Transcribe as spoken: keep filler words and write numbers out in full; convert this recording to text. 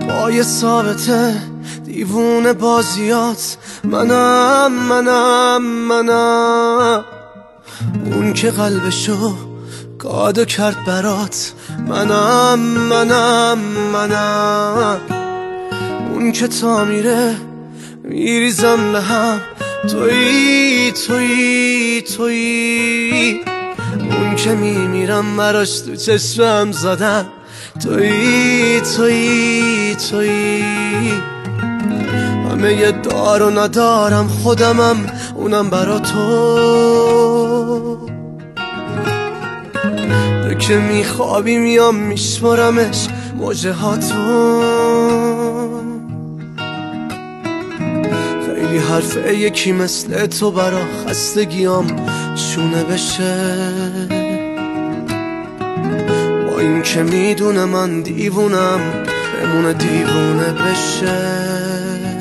پای ثابته دیوونه بازیات، منم منم منم اون که قلبشو گادو کرد برات، منم منم منم اون که تا میره میریزم به هم، تویی تویی تویی اون که میمیرم براش تو چشمم زدم، تویی تویی تویی همه یه دار و ندارم خودمم، اونم برا تو. تو که میخوابی میام میشمارمش موجه هاتو، خیلی حرفه یکی مثل تو برا خستگیام شونه بشه، با این که میدونه من دیوونم بمونه دیوونه بشه.